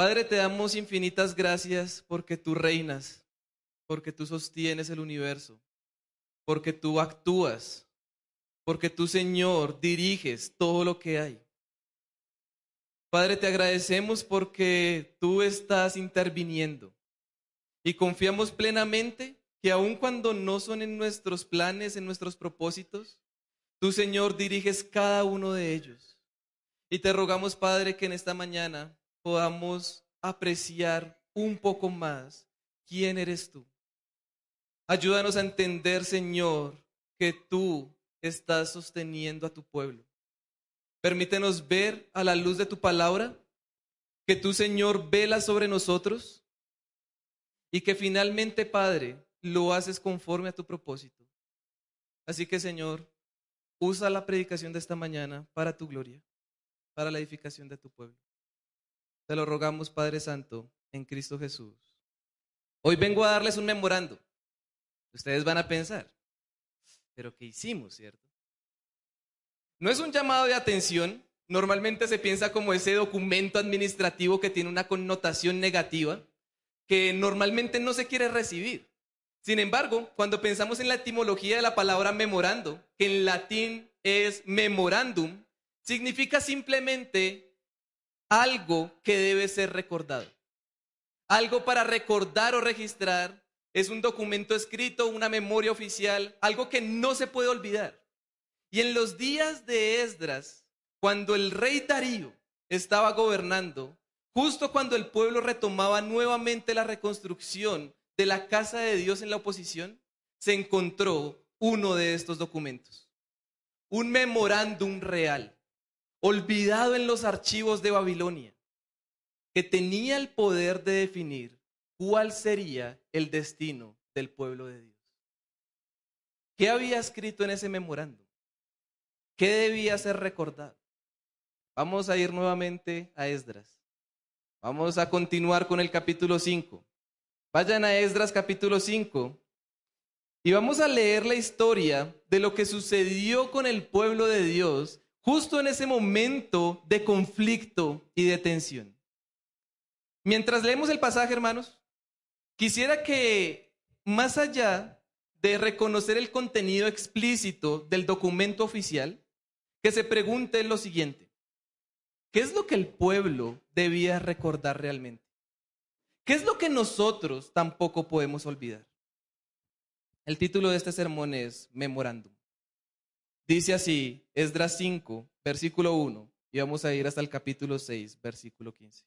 Padre, te damos infinitas gracias porque tú reinas, porque tú sostienes el universo, porque tú actúas, porque tú, Señor, diriges todo lo que hay. Padre, te agradecemos porque tú estás interviniendo y confiamos plenamente que aun cuando no son en nuestros planes, en nuestros propósitos, tú, Señor, diriges cada uno de ellos. Y te rogamos, Padre, que en esta mañana podamos apreciar un poco más quién eres tú. Ayúdanos a entender, Señor, que tú estás sosteniendo a tu pueblo. Permítenos ver a la luz de tu palabra que tú, Señor, velas sobre nosotros y que finalmente, Padre, lo haces conforme a tu propósito. Así que, Señor, usa la predicación de esta mañana para tu gloria, para la edificación de tu pueblo. Te lo rogamos, Padre Santo, en Cristo Jesús. Hoy vengo a darles un memorando. Ustedes van a pensar, ¿pero qué hicimos, cierto? No es un llamado de atención. Normalmente se piensa como ese documento administrativo que tiene una connotación negativa, que normalmente no se quiere recibir. Sin embargo, cuando pensamos en la etimología de la palabra memorando, que en latín es memorandum, significa simplemente algo que debe ser recordado. Algo para recordar o registrar es un documento escrito, una memoria oficial, algo que no se puede olvidar. Y en los días de Esdras, cuando el rey Darío estaba gobernando, justo cuando el pueblo retomaba nuevamente la reconstrucción de la casa de Dios en la oposición, se encontró uno de estos documentos. Un memorándum real, olvidado en los archivos de Babilonia, que tenía el poder de definir cuál sería el destino del pueblo de Dios. ¿Qué había escrito en ese memorándum? ¿Qué debía ser recordado? Vamos a ir nuevamente a Esdras. Vamos a continuar con el capítulo 5. Vayan a Esdras capítulo 5 y vamos a leer la historia de lo que sucedió con el pueblo de Dios justo en ese momento de conflicto y de tensión. Mientras leemos el pasaje, hermanos, quisiera que más allá de reconocer el contenido explícito del documento oficial, que se pregunte lo siguiente: ¿qué es lo que el pueblo debía recordar realmente? ¿Qué es lo que nosotros tampoco podemos olvidar? El título de este sermón es Memorándum. Dice así, Esdras 5, versículo 1, y vamos a ir hasta el capítulo 6, versículo 15.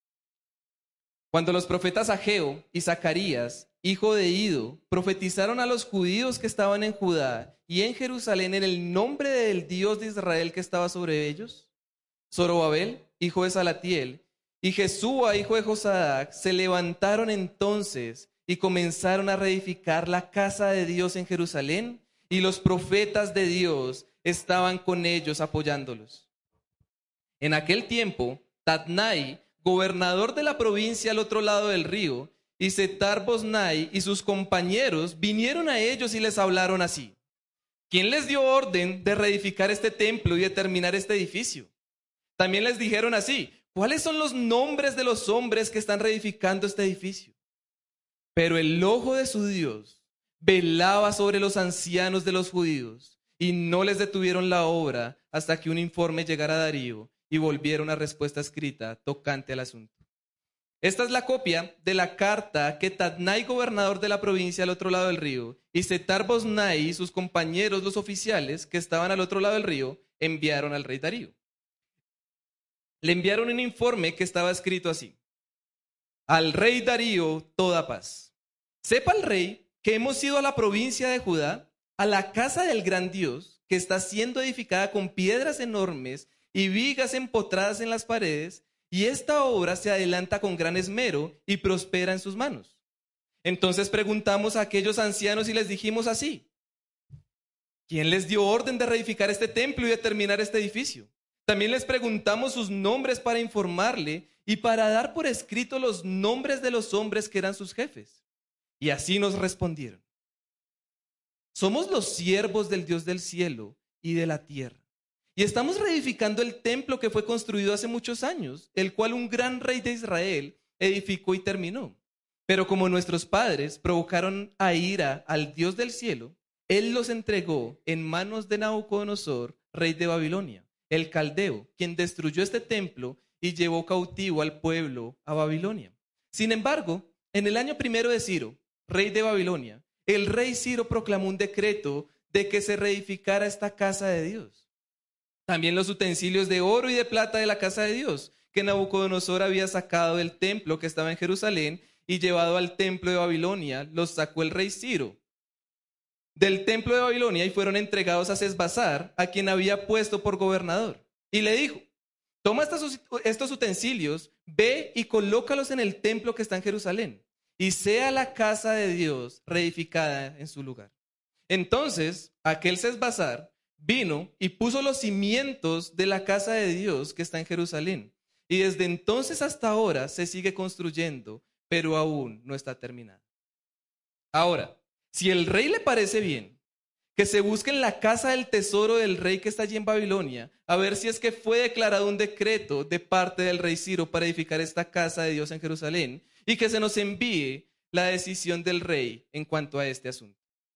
Cuando los profetas Ageo y Zacarías, hijo de Ido, profetizaron a los judíos que estaban en Judá y en Jerusalén en el nombre del Dios de Israel que estaba sobre ellos, Zorobabel, hijo de Salatiel, y Jesúa, hijo de Josadac, se levantaron entonces y comenzaron a reedificar la casa de Dios en Jerusalén, y los profetas de Dios estaban con ellos apoyándolos. En aquel tiempo, Tatnai, gobernador de la provincia al otro lado del río, y Setar-Boznai y sus compañeros vinieron a ellos y les hablaron así: ¿quién les dio orden de reedificar este templo y de terminar este edificio? También les dijeron así: ¿cuáles son los nombres de los hombres que están reedificando este edificio? Pero el ojo de su Dios velaba sobre los ancianos de los judíos y no les detuvieron la obra hasta que un informe llegara a Darío y volviera una respuesta escrita tocante al asunto. Esta es la copia de la carta que Tatnai, gobernador de la provincia al otro lado del río, y Setar-Boznai y sus compañeros, los oficiales que estaban al otro lado del río, enviaron al rey Darío. Le enviaron un informe que estaba escrito así: al rey Darío, toda paz. Sepa el rey que hemos ido a la provincia de Judá, a la casa del gran Dios, que está siendo edificada con piedras enormes y vigas empotradas en las paredes, y esta obra se adelanta con gran esmero y prospera en sus manos. Entonces preguntamos a aquellos ancianos y les dijimos así: ¿quién les dio orden de reedificar este templo y de terminar este edificio? También les preguntamos sus nombres para informarle y para dar por escrito los nombres de los hombres que eran sus jefes. Y así nos respondieron: somos los siervos del Dios del cielo y de la tierra, y estamos reedificando el templo que fue construido hace muchos años, el cual un gran rey de Israel edificó y terminó. Pero como nuestros padres provocaron a ira al Dios del cielo, él los entregó en manos de Nabucodonosor, rey de Babilonia, el caldeo, quien destruyó este templo y llevó cautivo al pueblo a Babilonia. Sin embargo, en el año primero de Ciro, rey de Babilonia, el rey Ciro proclamó un decreto de que se reedificara esta casa de Dios. También los utensilios de oro y de plata de la casa de Dios, que Nabucodonosor había sacado del templo que estaba en Jerusalén y llevado al templo de Babilonia, los sacó el rey Ciro del templo de Babilonia y fueron entregados a Sesbazar, a quien había puesto por gobernador. Y le dijo: toma estos utensilios, ve y colócalos en el templo que está en Jerusalén, y sea la casa de Dios reedificada en su lugar. Entonces aquel Sesbazar vino y puso los cimientos de la casa de Dios que está en Jerusalén. Y desde entonces hasta ahora se sigue construyendo, pero aún no está terminada. Ahora, si el rey le parece bien que se busque en la casa del tesoro del rey que está allí en Babilonia, a ver si es que fue declarado un decreto de parte del rey Ciro para edificar esta casa de Dios en Jerusalén, y que se nos envíe la decisión del rey en cuanto a este asunto.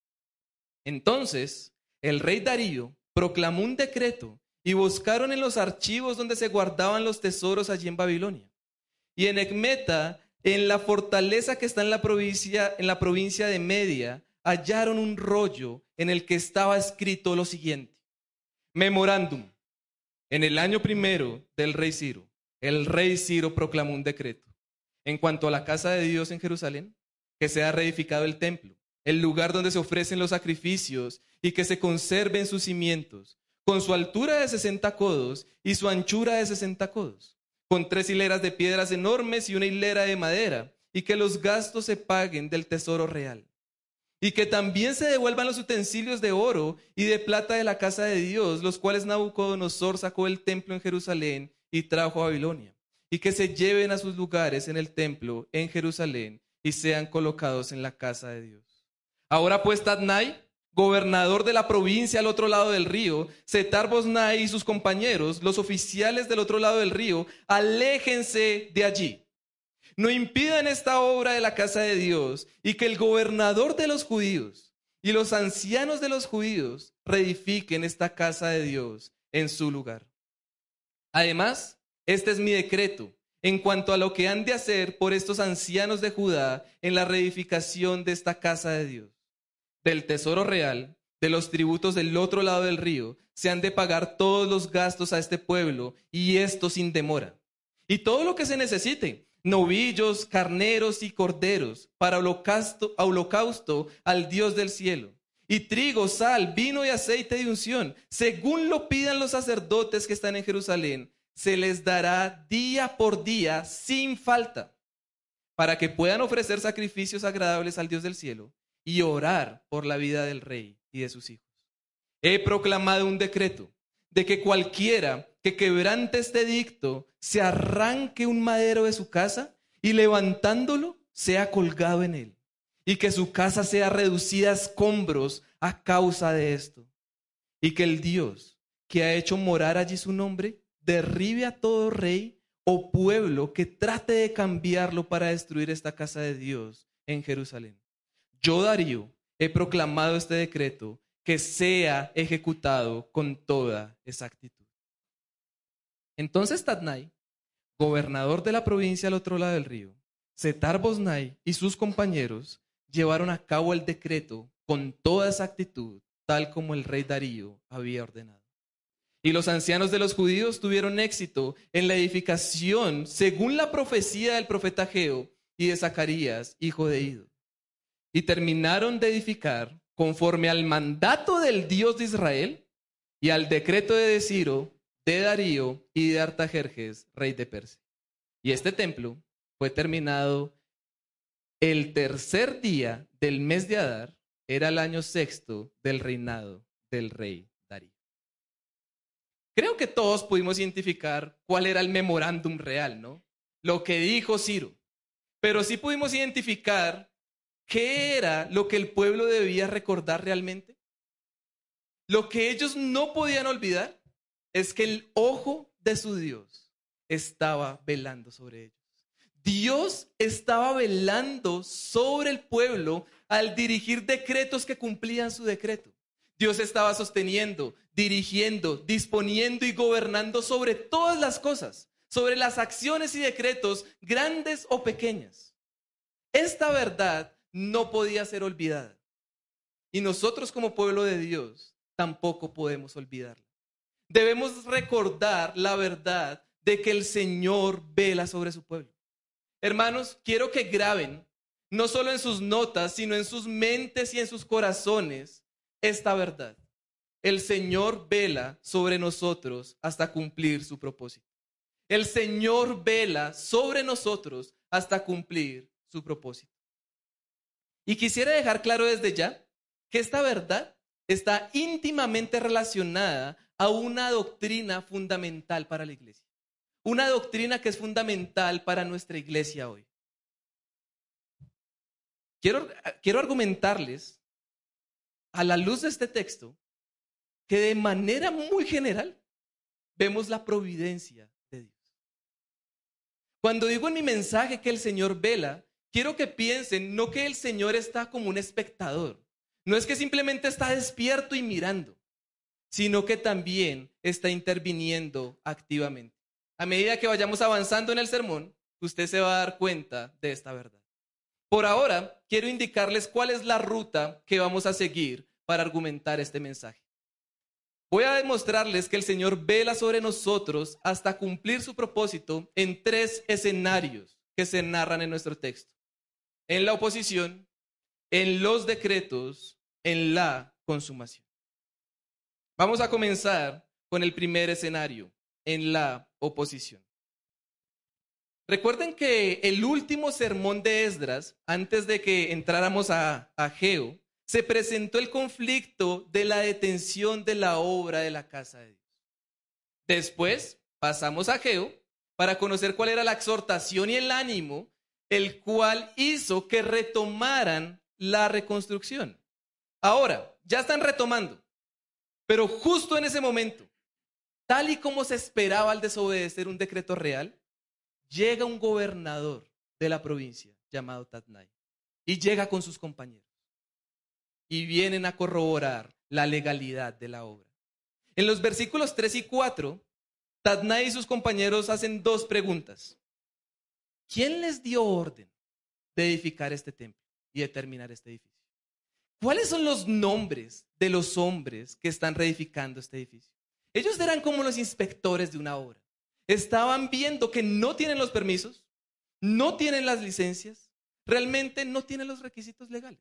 Entonces, el rey Darío proclamó un decreto y buscaron en los archivos donde se guardaban los tesoros allí en Babilonia. Y en Ecmeta, en la fortaleza que está en la provincia de Media, hallaron un rollo en el que estaba escrito lo siguiente: Memorándum. En el año primero del rey Ciro, el rey Ciro proclamó un decreto en cuanto a la casa de Dios en Jerusalén, que sea reedificado el templo, el lugar donde se ofrecen los sacrificios, y que se conserven sus cimientos, con su altura de 60 codos y su anchura de 60 codos, con 3 hileras de piedras enormes y una hilera de madera, y que los gastos se paguen del tesoro real. Y que también se devuelvan los utensilios de oro y de plata de la casa de Dios, los cuales Nabucodonosor sacó del templo en Jerusalén y trajo a Babilonia, y que se lleven a sus lugares en el templo en Jerusalén y sean colocados en la casa de Dios. Ahora pues Tadnai, gobernador de la provincia al otro lado del río, Setar-Boznai y sus compañeros, los oficiales del otro lado del río, aléjense de allí. No impidan esta obra de la casa de Dios, y que el gobernador de los judíos y los ancianos de los judíos reedifiquen esta casa de Dios en su lugar. Además, este es mi decreto en cuanto a lo que han de hacer por estos ancianos de Judá en la reedificación de esta casa de Dios. Del tesoro real, de los tributos del otro lado del río, se han de pagar todos los gastos a este pueblo, y esto sin demora. Y todo lo que se necesite: novillos, carneros y corderos para holocausto al Dios del cielo, y trigo, sal, vino y aceite de unción, según lo pidan los sacerdotes que están en Jerusalén, se les dará día por día sin falta, para que puedan ofrecer sacrificios agradables al Dios del cielo y orar por la vida del rey y de sus hijos. He proclamado un decreto de que cualquiera que quebrante este edicto se arranque un madero de su casa y levantándolo sea colgado en él, y que su casa sea reducida a escombros a causa de esto, y que el Dios que ha hecho morar allí su nombre derribe a todo rey o pueblo que trate de cambiarlo para destruir esta casa de Dios en Jerusalén. Yo, Darío, he proclamado este decreto, que sea ejecutado con toda exactitud. Entonces Tadnai, gobernador de la provincia al otro lado del río, Setar-Boznai y sus compañeros llevaron a cabo el decreto con toda exactitud, tal como el rey Darío había ordenado. Y los ancianos de los judíos tuvieron éxito en la edificación según la profecía del profeta Ageo y de Zacarías, hijo de Ido. Y terminaron de edificar conforme al mandato del Dios de Israel y al decreto de Ciro, de Darío y de Artajerjes, rey de Persia. Y este templo fue terminado el tercer día del mes de Adar, era el año sexto del reinado del rey Darío. Creo que todos pudimos identificar cuál era el memorándum real, ¿no? Lo que dijo Ciro. Pero sí pudimos identificar qué era lo que el pueblo debía recordar realmente. Lo que ellos no podían olvidar es que el ojo de su Dios estaba velando sobre ellos. Dios estaba velando sobre el pueblo al dirigir decretos que cumplían su decreto. Dios estaba sosteniendo, dirigiendo, disponiendo y gobernando sobre todas las cosas, sobre las acciones y decretos grandes o pequeñas. Esta verdad no podía ser olvidada. Y nosotros como pueblo de Dios tampoco podemos olvidarla. Debemos recordar la verdad de que el Señor vela sobre su pueblo. Hermanos, quiero que graben, no solo en sus notas, sino en sus mentes y en sus corazones, esta verdad. El Señor vela sobre nosotros hasta cumplir su propósito. El Señor vela sobre nosotros hasta cumplir su propósito. Y quisiera dejar claro desde ya que esta verdad está íntimamente relacionada a una doctrina fundamental para la iglesia. Una doctrina que es fundamental para nuestra iglesia hoy. Quiero argumentarles a la luz de este texto que de manera muy general vemos la providencia de Dios. Cuando digo en mi mensaje que el Señor vela, quiero que piensen no que el Señor está como un espectador, no es que simplemente está despierto y mirando, sino que también está interviniendo activamente. A medida que vayamos avanzando en el sermón, usted se va a dar cuenta de esta verdad. Por ahora, quiero indicarles cuál es la ruta que vamos a seguir para argumentar este mensaje. Voy a demostrarles que el Señor vela sobre nosotros hasta cumplir su propósito en 3 escenarios que se narran en nuestro texto. En la oposición, en los decretos, en la consumación. Vamos a comenzar con el primer escenario, en la oposición. Recuerden que el último sermón de Esdras, antes de que entráramos a Ageo, se presentó el conflicto de la detención de la obra de la casa de Dios. Después pasamos a Ageo para conocer cuál era la exhortación y el ánimo, el cual hizo que retomaran la reconstrucción. Ahora, ya están retomando, pero justo en ese momento, tal y como se esperaba al desobedecer un decreto real, llega un gobernador de la provincia llamado Tatnai y llega con sus compañeros y vienen a corroborar la legalidad de la obra. En los versículos 3 y 4, Tatnai y sus compañeros hacen 2 preguntas. ¿Quién les dio orden de edificar este templo y de terminar este edificio? ¿Cuáles son los nombres de los hombres que están reedificando este edificio? Ellos eran como los inspectores de una obra. Estaban viendo que no tienen los permisos, no tienen las licencias, realmente no tienen los requisitos legales.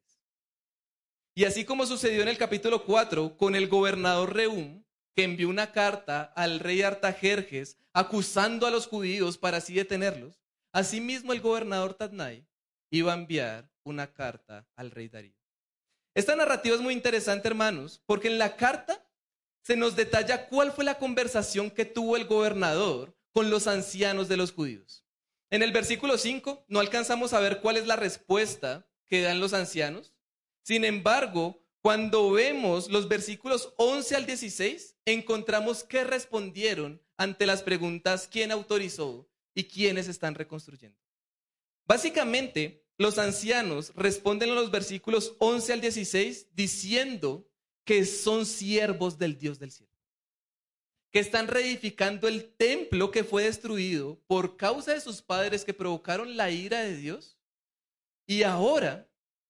Y así como sucedió en el capítulo 4 con el gobernador Rehum, que envió una carta al rey Artajerjes acusando a los judíos para así detenerlos, asimismo el gobernador Tatnai iba a enviar una carta al rey Darío. Esta narrativa es muy interesante, hermanos, porque en la carta se nos detalla cuál fue la conversación que tuvo el gobernador con los ancianos de los judíos. En el versículo 5 no alcanzamos a ver cuál es la respuesta que dan los ancianos. Sin embargo, cuando vemos los versículos 11 al 16, encontramos que respondieron ante las preguntas quién autorizó y quiénes están reconstruyendo. Básicamente, los ancianos responden en los versículos 11 al 16 diciendo que son siervos del Dios del cielo, que están reedificando el templo que fue destruido por causa de sus padres que provocaron la ira de Dios, y ahora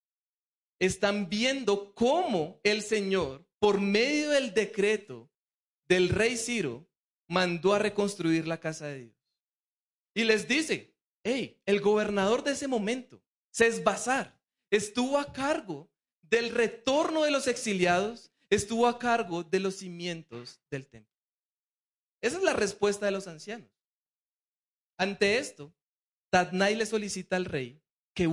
están viendo cómo el Señor, por medio del decreto del rey Ciro, mandó a reconstruir la casa de Dios. Y les dice, hey, el gobernador de ese momento, Sesbazar, estuvo a cargo del retorno de los exiliados, estuvo a cargo de los cimientos del templo. Esa es la respuesta de los ancianos. Ante esto, Tatnai le solicita al rey que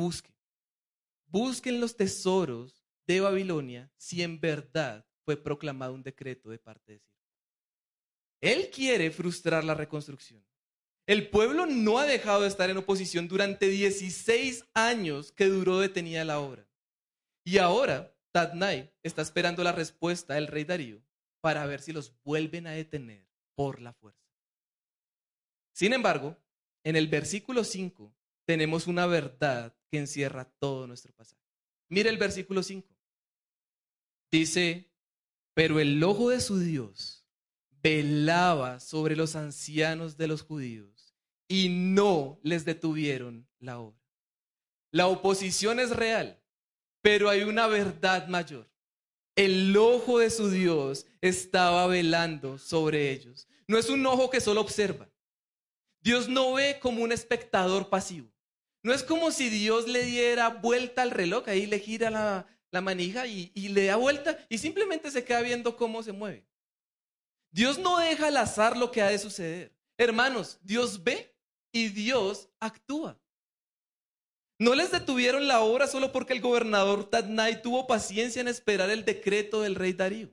busquen los tesoros de Babilonia si en verdad fue proclamado un decreto de parte de Ciro. Él quiere frustrar la reconstrucción. El pueblo no ha dejado de estar en oposición durante 16 años que duró detenida la obra. Y ahora Tatnai está esperando la respuesta del rey Darío para ver si los vuelven a detener por la fuerza. Sin embargo, en el versículo 5 tenemos una verdad que encierra todo nuestro pasaje. Mire el versículo 5. Dice, pero el ojo de su Dios velaba sobre los ancianos de los judíos y no les detuvieron la obra. La oposición es real, pero hay una verdad mayor. El ojo de su Dios estaba velando sobre ellos. No es un ojo que solo observa. Dios no ve como un espectador pasivo. No es como si Dios le diera vuelta al reloj, ahí le gira la manija y le da vuelta y simplemente se queda viendo cómo se mueve. Dios no deja al azar lo que ha de suceder. Hermanos, Dios ve y Dios actúa. No les detuvieron la obra solo porque el gobernador Tadnai tuvo paciencia en esperar el decreto del rey Darío.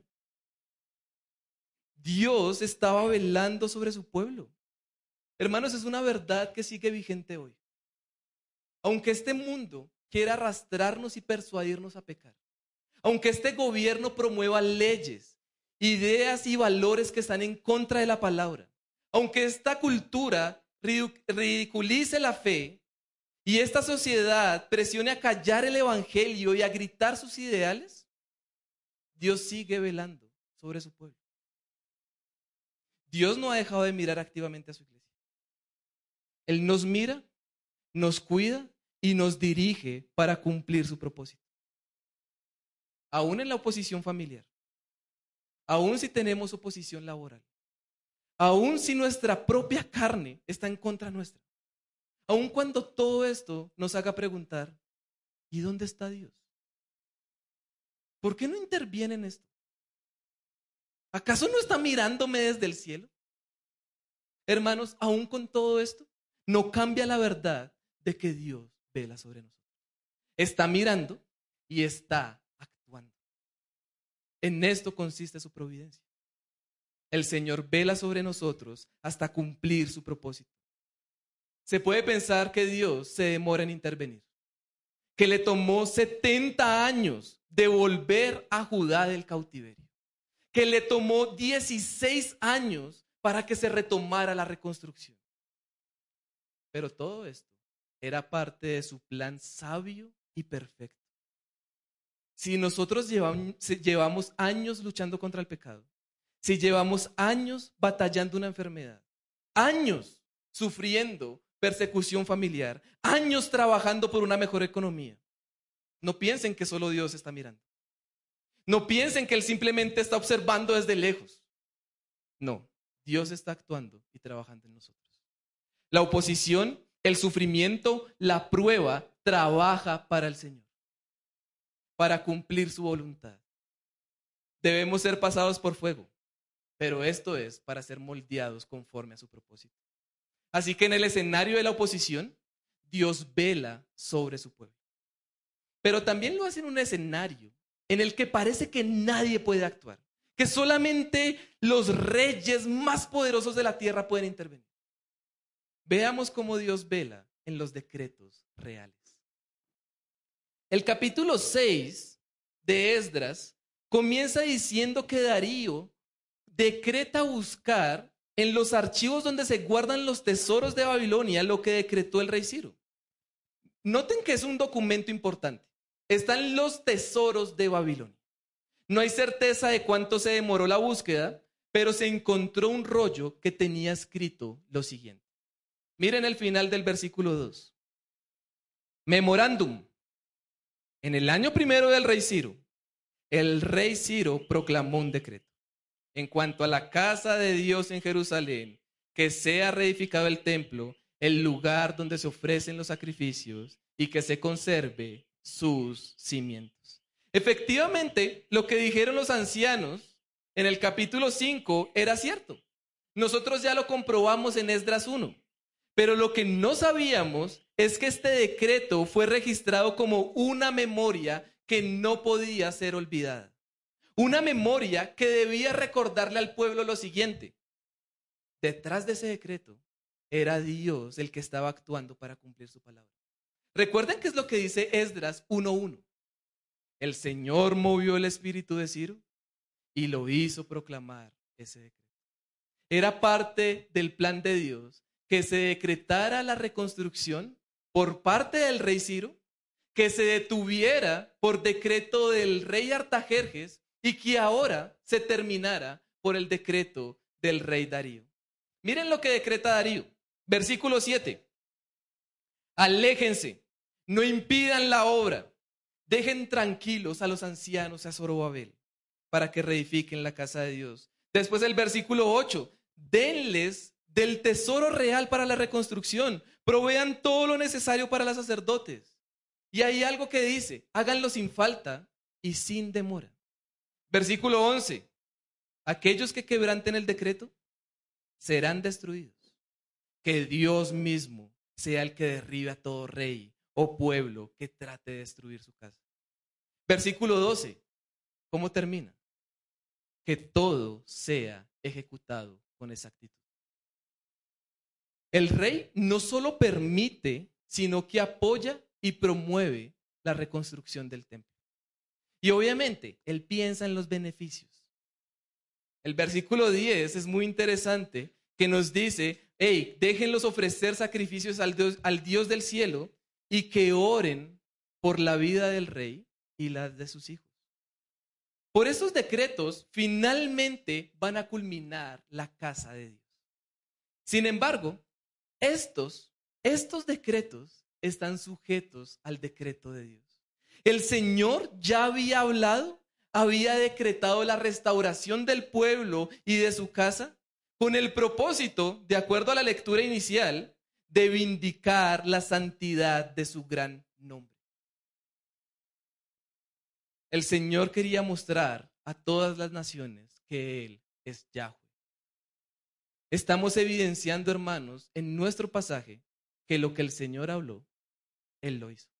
Dios estaba velando sobre su pueblo. Hermanos, es una verdad que sigue vigente hoy. Aunque este mundo quiera arrastrarnos y persuadirnos a pecar, aunque este gobierno promueva leyes, ideas y valores que están en contra de la palabra, aunque esta cultura ridiculice la fe y esta sociedad presione a callar el evangelio y a gritar sus ideales, Dios sigue velando sobre su pueblo. Dios no ha dejado de mirar activamente a su iglesia. Él nos mira, nos cuida y nos dirige para cumplir su propósito. Aún en la oposición familiar, aún si tenemos oposición laboral, aún si nuestra propia carne está en contra nuestra, aún cuando todo esto nos haga preguntar, ¿y dónde está Dios? ¿Por qué no interviene en esto? ¿Acaso no está mirándome desde el cielo? Hermanos, aún con todo esto, no cambia la verdad de que Dios vela sobre nosotros. Está mirando y está actuando. En esto consiste su providencia. El Señor vela sobre nosotros hasta cumplir su propósito. Se puede pensar que Dios se demora en intervenir, que le tomó 70 años de volver a Judá del cautiverio, que le tomó 16 años para que se retomara la reconstrucción. Pero todo esto era parte de su plan sabio y perfecto. Si nosotros llevamos años luchando contra el pecado, si llevamos años batallando una enfermedad, años sufriendo persecución familiar, años trabajando por una mejor economía, no piensen que solo Dios está mirando. No piensen que Él simplemente está observando desde lejos. No, Dios está actuando y trabajando en nosotros. La oposición, el sufrimiento, la prueba, trabaja para el Señor, para cumplir su voluntad. Debemos ser pasados por fuego, pero esto es para ser moldeados conforme a su propósito. Así que en el escenario de la oposición, Dios vela sobre su pueblo. Pero también lo hace en un escenario en el que parece que nadie puede actuar, que solamente los reyes más poderosos de la tierra pueden intervenir. Veamos cómo Dios vela en los decretos reales. El capítulo 6 de Esdras comienza diciendo que Darío decreta buscar en los archivos donde se guardan los tesoros de Babilonia lo que decretó el rey Ciro. Noten que es un documento importante. Están los tesoros de Babilonia. No hay certeza de cuánto se demoró la búsqueda, pero se encontró un rollo que tenía escrito lo siguiente. Miren el final del versículo 2. Memorándum. En el año primero del rey Ciro, el rey Ciro proclamó un decreto. En cuanto a la casa de Dios en Jerusalén, que sea reedificado el templo, el lugar donde se ofrecen los sacrificios y que se conserve sus cimientos. Efectivamente, lo que dijeron los ancianos en el capítulo 5 era cierto. Nosotros ya lo comprobamos en Esdras 1. Pero lo que no sabíamos es que este decreto fue registrado como una memoria que no podía ser olvidada. Una memoria que debía recordarle al pueblo lo siguiente. Detrás de ese decreto era Dios el que estaba actuando para cumplir su palabra. Recuerden qué es lo que dice Esdras 1:1. El Señor movió el espíritu de Ciro y lo hizo proclamar ese decreto. Era parte del plan de Dios que se decretara la reconstrucción por parte del rey Ciro, que se detuviera por decreto del rey Artajerjes y que ahora se terminara por el decreto del rey Darío. Miren lo que decreta Darío. Versículo 7. Aléjense, no impidan la obra, dejen tranquilos a los ancianos y a Zorobabel para que reedifiquen la casa de Dios. Después el versículo 8. Denles del tesoro real para la reconstrucción, provean todo lo necesario para los sacerdotes. Y hay algo que dice, háganlo sin falta y sin demora. Versículo 11. Aquellos que quebranten el decreto serán destruidos. Que Dios mismo sea el que derribe a todo rey o pueblo que trate de destruir su casa. Versículo 12. ¿Cómo termina? Que todo sea ejecutado con exactitud. El rey no solo permite, sino que apoya y promueve la reconstrucción del templo. Y obviamente, él piensa en los beneficios. El versículo 10 es muy interesante, que nos dice, hey, déjenlos ofrecer sacrificios al Dios del cielo y que oren por la vida del rey y las de sus hijos. Por esos decretos, finalmente van a culminar la casa de Dios. Sin embargo, estos decretos están sujetos al decreto de Dios. El Señor ya había hablado, había decretado la restauración del pueblo y de su casa con el propósito, de acuerdo a la lectura inicial, de vindicar la santidad de su gran nombre. El Señor quería mostrar a todas las naciones que Él es Yahweh. Estamos evidenciando, hermanos, en nuestro pasaje, que lo que el Señor habló, Él lo hizo.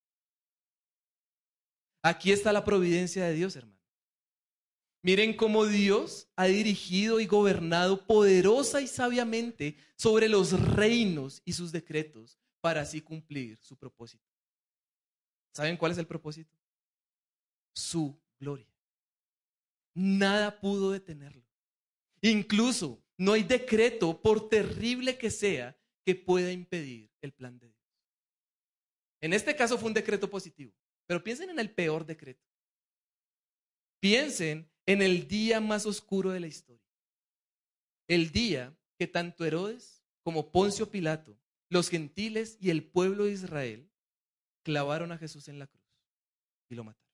Aquí está la providencia de Dios, hermanos. Miren cómo Dios ha dirigido y gobernado poderosa y sabiamente sobre los reinos y sus decretos para así cumplir su propósito. ¿Saben cuál es el propósito? Su gloria. Nada pudo detenerlo. Incluso no hay decreto, por terrible que sea, que pueda impedir el plan de Dios. En este caso fue un decreto positivo, pero piensen en el peor decreto. Piensen en el día más oscuro de la historia. El día que tanto Herodes como Poncio Pilato, los gentiles y el pueblo de Israel clavaron a Jesús en la cruz y lo mataron.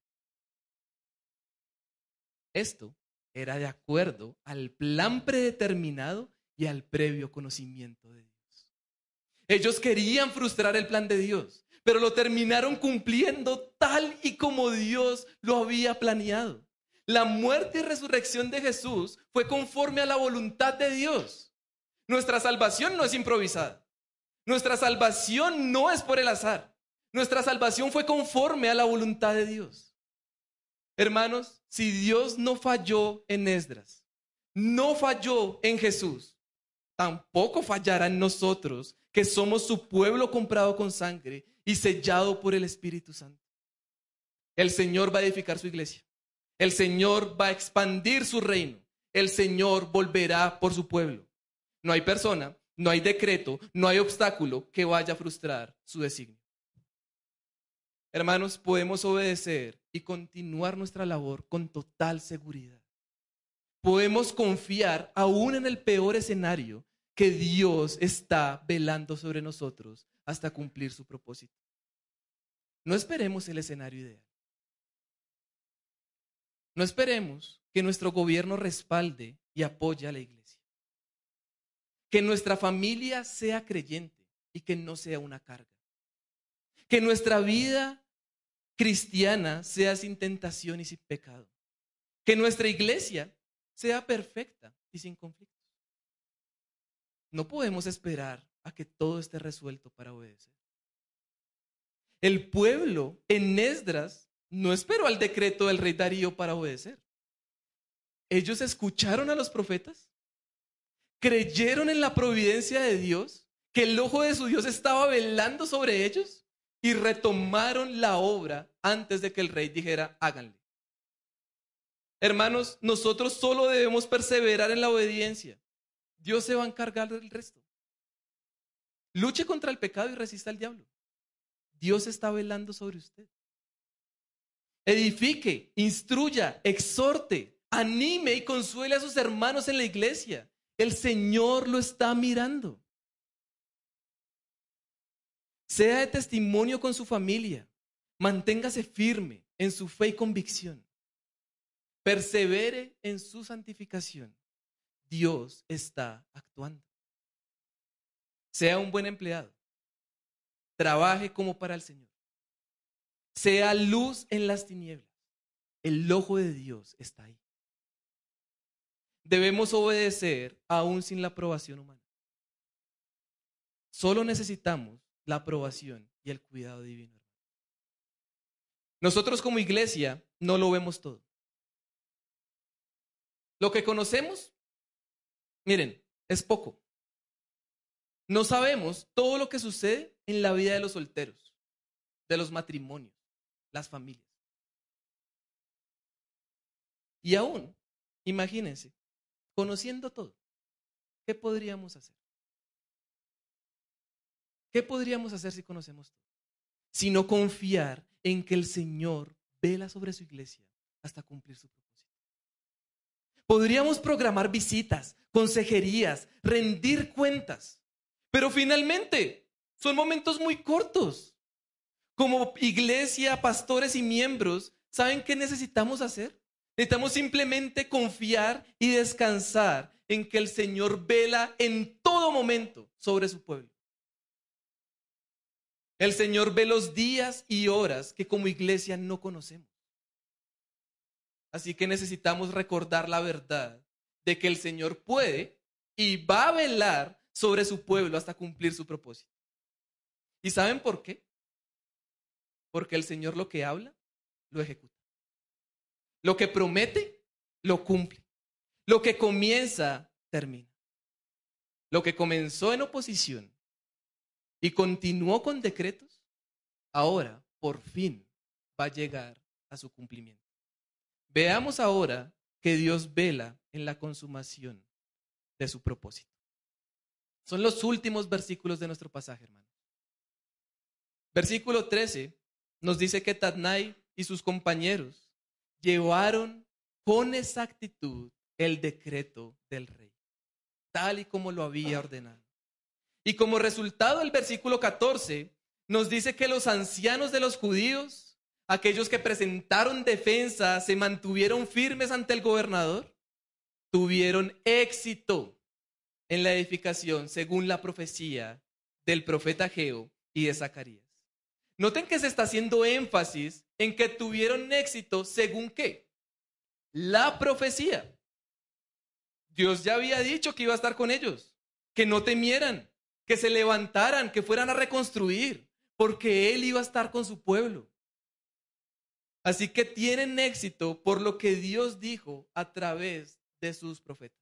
Esto era de acuerdo al plan predeterminado y al previo conocimiento de Dios. Ellos querían frustrar el plan de Dios, pero lo terminaron cumpliendo tal y como Dios lo había planeado. La muerte y resurrección de Jesús fue conforme a la voluntad de Dios. Nuestra salvación no es improvisada. Nuestra salvación no es por el azar. Nuestra salvación fue conforme a la voluntad de Dios. Hermanos, si Dios no falló en Esdras, no falló en Jesús, tampoco fallará en nosotros, que somos su pueblo comprado con sangre y sellado por el Espíritu Santo. El Señor va a edificar su iglesia. El Señor va a expandir su reino. El Señor volverá por su pueblo. No hay persona, no hay decreto, no hay obstáculo que vaya a frustrar su designio. Hermanos, podemos obedecer y continuar nuestra labor con total seguridad. Podemos confiar, aún en el peor escenario, que Dios está velando sobre nosotros hasta cumplir su propósito. No esperemos el escenario ideal. No esperemos que nuestro gobierno respalde y apoye a la iglesia. Que nuestra familia sea creyente y que no sea una carga. Que nuestra vida cristiana sea sin tentación y sin pecado. Que nuestra iglesia sea perfecta y sin conflictos. No podemos esperar a que todo esté resuelto para obedecer. El pueblo en Esdras no esperó al decreto del rey Darío para obedecer. Ellos escucharon a los profetas, creyeron en la providencia de Dios, que el ojo de su Dios estaba velando sobre ellos y retomaron la obra antes de que el rey dijera, háganle. Hermanos, nosotros solo debemos perseverar en la obediencia, Dios se va a encargar del resto. Luche contra el pecado y resista al diablo. Dios está velando sobre usted. Edifique, instruya, exhorte, anime y consuele a sus hermanos en la iglesia. El Señor lo está mirando. Sea de testimonio con su familia. Manténgase firme en su fe y convicción. Persevere en su santificación. Dios está actuando. Sea un buen empleado. Trabaje como para el Señor. Sea luz en las tinieblas. El ojo de Dios está ahí. Debemos obedecer aún sin la aprobación humana. Solo necesitamos la aprobación y el cuidado divino. Nosotros como iglesia no lo vemos todo. Lo que conocemos, miren, es poco. No sabemos todo lo que sucede en la vida de los solteros, de los matrimonios, las familias. Y aún, imagínense, conociendo todo, ¿qué podríamos hacer? ¿Qué podríamos hacer si conocemos todo? Sino confiar en que el Señor vela sobre su iglesia hasta cumplir su propósito. Podríamos programar visitas, consejerías, rendir cuentas, pero finalmente son momentos muy cortos. Como iglesia, pastores y miembros, ¿saben qué necesitamos hacer? Necesitamos simplemente confiar y descansar en que el Señor vela en todo momento sobre su pueblo. El Señor ve los días y horas que como iglesia no conocemos. Así que necesitamos recordar la verdad de que el Señor puede y va a velar sobre su pueblo hasta cumplir su propósito. ¿Y saben por qué? Porque el Señor lo que habla, lo ejecuta. Lo que promete, lo cumple. Lo que comienza, termina. Lo que comenzó en oposición y continuó con decretos, ahora por fin va a llegar a su cumplimiento. Veamos ahora que Dios vela en la consumación de su propósito. Son los últimos versículos de nuestro pasaje, hermanos. Versículo 13 nos dice que Tadnai y sus compañeros llevaron con exactitud el decreto del rey, tal y como lo había ordenado. Y como resultado, el versículo 14 nos dice que los ancianos de los judíos, aquellos que presentaron defensa, se mantuvieron firmes ante el gobernador, tuvieron éxito en la edificación según la profecía del profeta Ageo y de Zacarías. Noten que se está haciendo énfasis en que tuvieron éxito según qué. La profecía. Dios ya había dicho que iba a estar con ellos, que no temieran, que se levantaran, que fueran a reconstruir, porque Él iba a estar con su pueblo. Así que tienen éxito por lo que Dios dijo a través de sus profetas.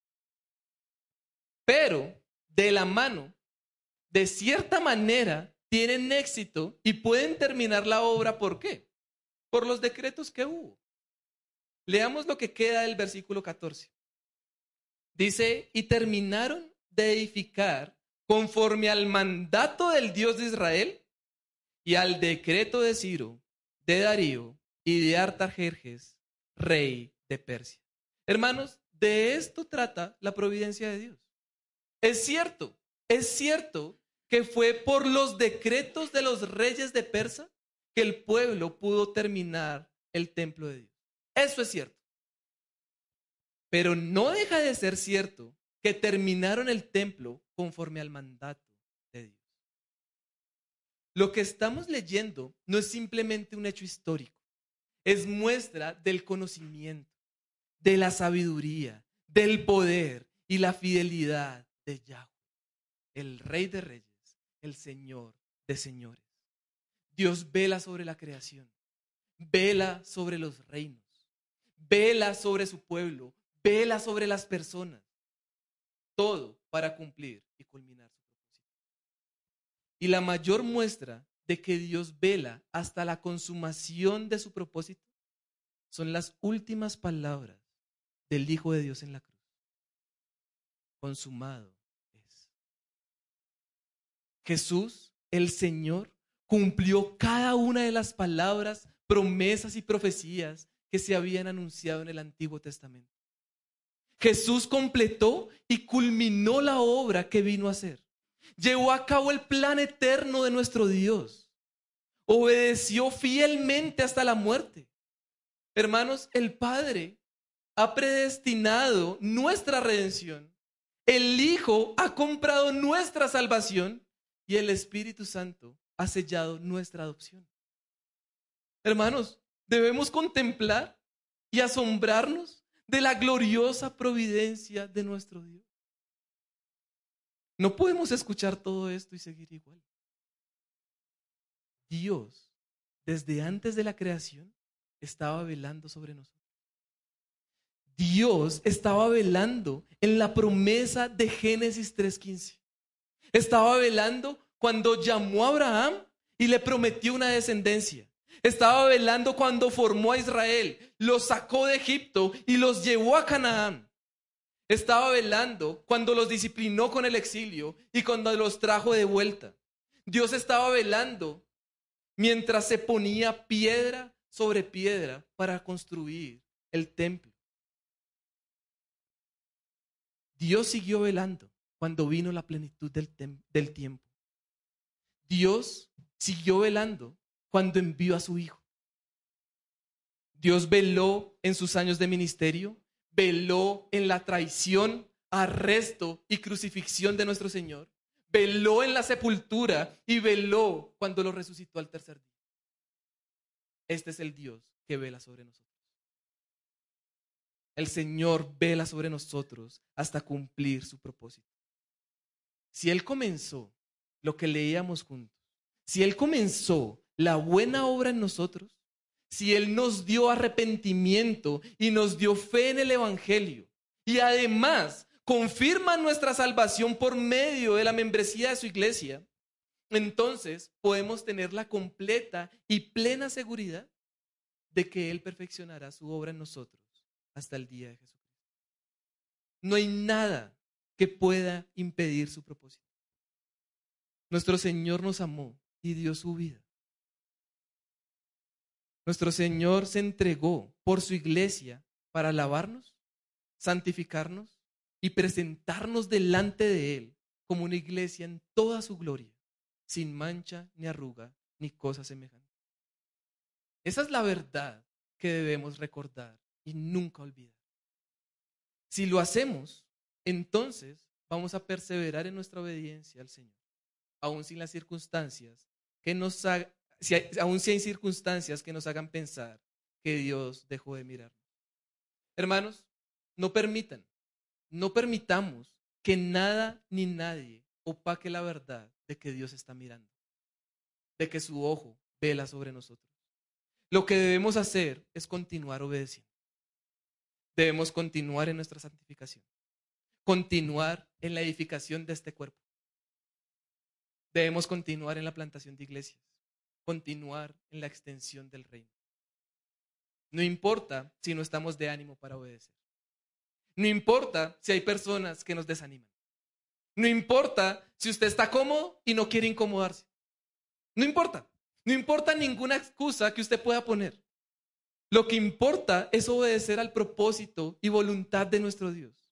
Pero de la mano, de cierta manera, tienen éxito y pueden terminar la obra. ¿Por qué? Por los decretos que hubo. Leamos lo que queda del versículo 14. Dice, y terminaron de edificar conforme al mandato del Dios de Israel y al decreto de Ciro, de Darío y de Artajerjes, rey de Persia. Hermanos, de esto trata la providencia de Dios. Es cierto que fue por los decretos de los reyes de Persia que el pueblo pudo terminar el templo de Dios. Eso es cierto. Pero no deja de ser cierto que terminaron el templo conforme al mandato de Dios. Lo que estamos leyendo no es simplemente un hecho histórico, es muestra del conocimiento, de la sabiduría, del poder y la fidelidad de Yahweh, el Rey de Reyes, el Señor de Señores. Dios vela sobre la creación, vela sobre los reinos, vela sobre su pueblo, vela sobre las personas, todo para cumplir y culminar su propósito. Y la mayor muestra de que Dios vela hasta la consumación de su propósito son las últimas palabras del Hijo de Dios en la cruz. consumado es. Jesús, el Señor, cumplió cada una de las palabras, promesas y profecías que se habían anunciado en el Antiguo Testamento. Jesús completó y culminó la obra que vino a hacer. Llevó a cabo el plan eterno de nuestro Dios. Obedeció fielmente hasta la muerte. Hermanos, el Padre ha predestinado nuestra redención. El Hijo ha comprado nuestra salvación y el Espíritu Santo ha sellado nuestra adopción. Hermanos, debemos contemplar y asombrarnos de la gloriosa providencia de nuestro Dios. No podemos escuchar todo esto y seguir igual. Dios, desde antes de la creación, estaba velando sobre nosotros. Dios estaba velando en la promesa de Génesis 3:15. Estaba velando cuando llamó a Abraham y le prometió una descendencia. Estaba velando cuando formó a Israel, los sacó de Egipto y los llevó a Canaán. Estaba velando cuando los disciplinó con el exilio y cuando los trajo de vuelta. Dios estaba velando mientras se ponía piedra sobre piedra para construir el templo. Dios siguió velando cuando vino la plenitud del tiempo. Dios siguió velando cuando envió a su Hijo. Dios veló en sus años de ministerio, veló en la traición, arresto y crucifixión de nuestro Señor, veló en la sepultura y veló cuando lo resucitó al tercer día. Este es el Dios que vela sobre nosotros. El Señor vela sobre nosotros hasta cumplir su propósito. Si Él comenzó lo que leíamos juntos, si Él comenzó la buena obra en nosotros, si Él nos dio arrepentimiento y nos dio fe en el Evangelio y además confirma nuestra salvación por medio de la membresía de su iglesia, entonces podemos tener la completa y plena seguridad de que Él perfeccionará su obra en nosotros hasta el día de Jesucristo. No hay nada que pueda impedir su propósito. Nuestro Señor nos amó y dio su vida. Nuestro Señor se entregó por su iglesia para lavarnos, santificarnos y presentarnos delante de Él como una iglesia en toda su gloria, sin mancha ni arruga ni cosa semejante. Esa es la verdad que debemos recordar y nunca olvidar. Si lo hacemos, entonces vamos a perseverar en nuestra obediencia al Señor, aun sin las circunstancias que aun si hay circunstancias que nos hagan pensar que Dios dejó de mirarnos. Hermanos, no permitamos que nada ni nadie opaque la verdad de que Dios está mirando, de que su ojo vela sobre nosotros. Lo que debemos hacer es continuar obedeciendo. Debemos continuar en nuestra santificación, continuar en la edificación de este cuerpo. Debemos continuar en la plantación de iglesias, continuar en la extensión del reino. No importa si no estamos de ánimo para obedecer. No importa si hay personas que nos desaniman. No importa si usted está cómodo y no quiere incomodarse. No importa. No importa ninguna excusa que usted pueda poner. Lo que importa es obedecer al propósito y voluntad de nuestro Dios.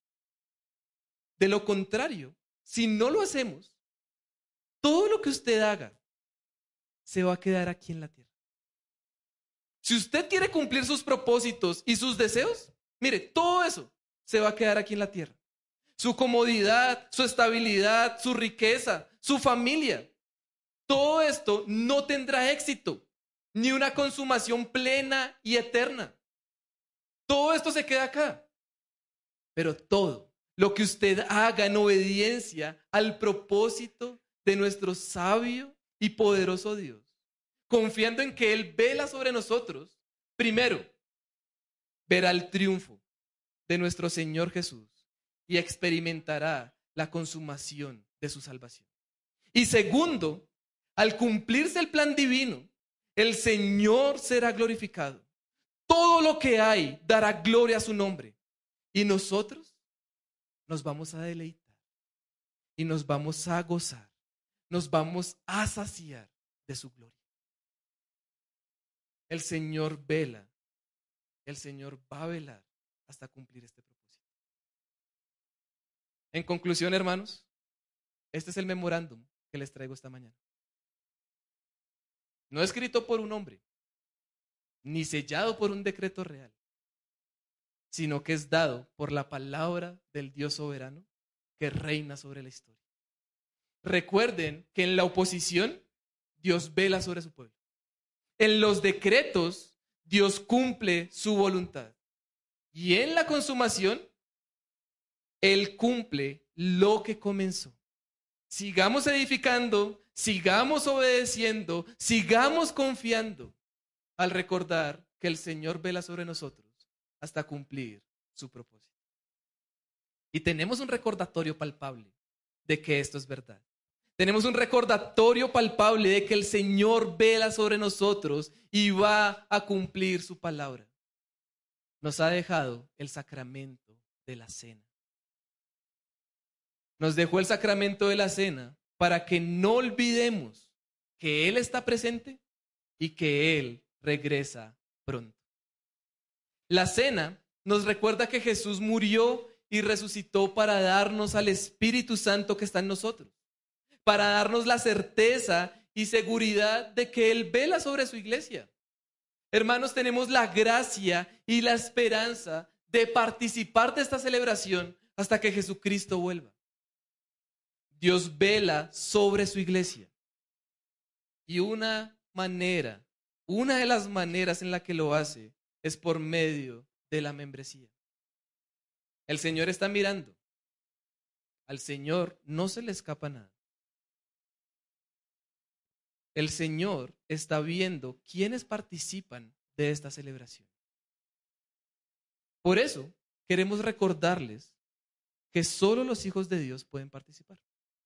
De lo contrario, si no lo hacemos, todo lo que usted haga se va a quedar aquí en la tierra. Si usted quiere cumplir sus propósitos y sus deseos, mire, todo eso se va a quedar aquí en la tierra. Su comodidad, su estabilidad, su riqueza, su familia, todo esto no tendrá éxito, ni una consumación plena y eterna. Todo esto se queda acá. Pero todo lo que usted haga en obediencia al propósito de nuestro sabio y poderoso Dios, confiando en que Él vela sobre nosotros, primero, verá el triunfo de nuestro Señor Jesús y experimentará la consumación de su salvación. Y segundo, al cumplirse el plan divino, el Señor será glorificado. Todo lo que hay dará gloria a su nombre. Y nosotros nos vamos a deleitar y nos vamos a gozar, nos vamos a saciar de su gloria. El Señor vela, el Señor va a velar hasta cumplir este propósito. En conclusión, hermanos, este es el memorándum que les traigo esta mañana. No escrito por un hombre, ni sellado por un decreto real, sino que es dado por la palabra del Dios soberano que reina sobre la historia. Recuerden que en la oposición, Dios vela sobre su pueblo. En los decretos, Dios cumple su voluntad. Y en la consumación, Él cumple lo que comenzó. Sigamos edificando, sigamos obedeciendo, sigamos confiando al recordar que el Señor vela sobre nosotros hasta cumplir su propósito. Y tenemos un recordatorio palpable de que esto es verdad. Tenemos un recordatorio palpable de que el Señor vela sobre nosotros y va a cumplir su palabra. Nos ha dejado el sacramento de la cena. Nos dejó el sacramento de la cena para que no olvidemos que Él está presente y que Él regresa pronto. La cena nos recuerda que Jesús murió y resucitó para darnos al Espíritu Santo que está en nosotros, para darnos la certeza y seguridad de que Él vela sobre su iglesia. Hermanos, tenemos la gracia y la esperanza de participar de esta celebración hasta que Jesucristo vuelva. Dios vela sobre su iglesia. Y una de las maneras en la que lo hace es por medio de la membresía. El Señor está mirando. Al Señor no se le escapa nada. El Señor está viendo quiénes participan de esta celebración. Por eso queremos recordarles que solo los hijos de Dios pueden participar.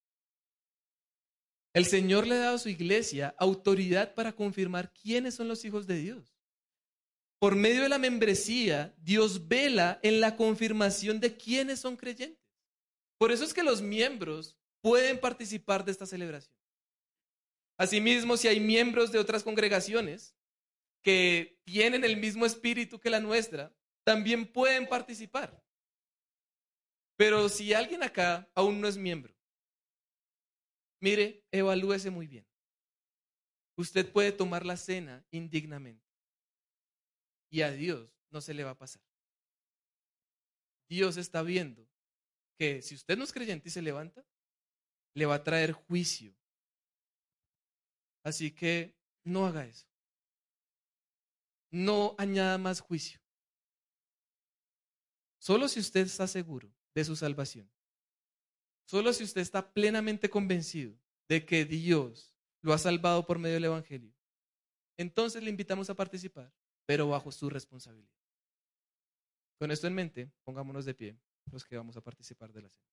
El Señor le ha dado a su iglesia autoridad para confirmar quiénes son los hijos de Dios. Por medio de la membresía, Dios vela en la confirmación de quiénes son creyentes. Por eso es que los miembros pueden participar de esta celebración. Asimismo, si hay miembros de otras congregaciones que tienen el mismo espíritu que la nuestra, también pueden participar. Pero si alguien acá aún no es miembro, mire, evalúese muy bien. Usted puede tomar la cena indignamente y a Dios no se le va a pasar. Dios está viendo que si usted no es creyente y se levanta, le va a traer juicio. Así que no haga eso. No añada más juicio. Solo si usted está seguro de su salvación. Solo si usted está plenamente convencido de que Dios lo ha salvado por medio del Evangelio. Entonces le invitamos a participar, pero bajo su responsabilidad. Con esto en mente, pongámonos de pie los que vamos a participar de la cena.